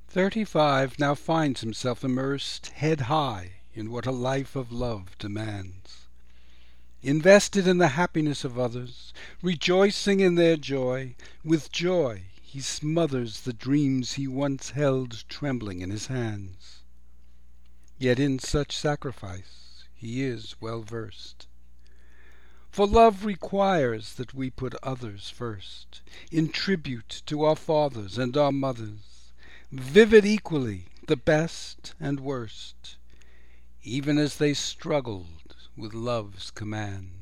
35 now finds himself immersed head high in what a life of love demands. Invested in the happiness of others, rejoicing in their joy, with joy he smothers the dreams he once held trembling in his hands. Yet in such sacrifice he is well versed. For love requires that we put others first, in tribute to our fathers and our mothers, vivid equally the best and worst, even as they struggled with love's command.